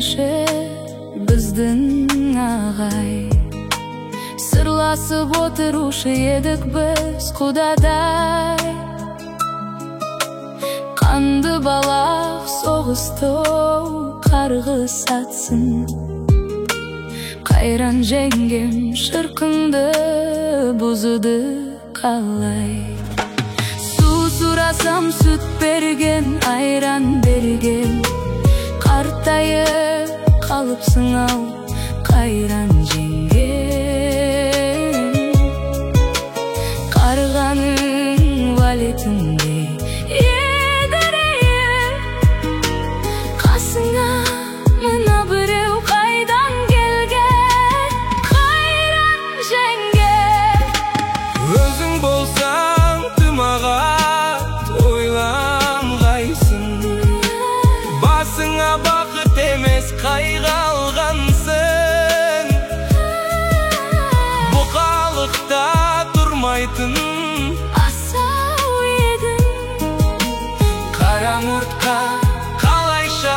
келмеші біздің ағай. Сырласып отырушы едік біз құдадай. Қанды балақ соғысты қарғыс атсын. Қайран жеңгем шырқыңды бұзуды қалай. Су сұрасам сүт берген, айран берген. Қартайып қалыпсың ау, қайран жеңгем. Қарғаның валетіндей едірейіп, қасыңа мына біреу қайдан келген, қайран жеңгем. Өзің болсаң тымағат ойланғайсың, басыңа бақыт емес қайғы алғансың. Бұқалықта тұрмайтын асау едің, қара мұртқа қалайша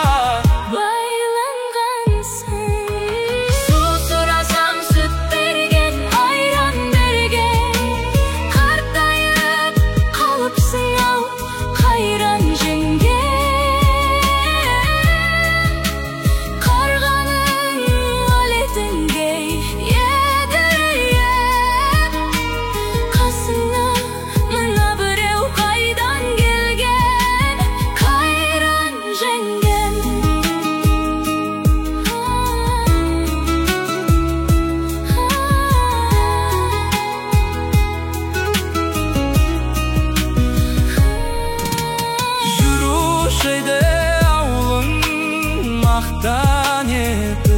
байланғансың. Су сұрасам сүт берген, айран берген. Қартайып қалыпсың ау, қайран жеңгем. Қарғаның валетіндей едірейіп, қасыңа мына біреу қайдан келген, қайран жеңгем. жүруші еді ауылың мақтан етіп.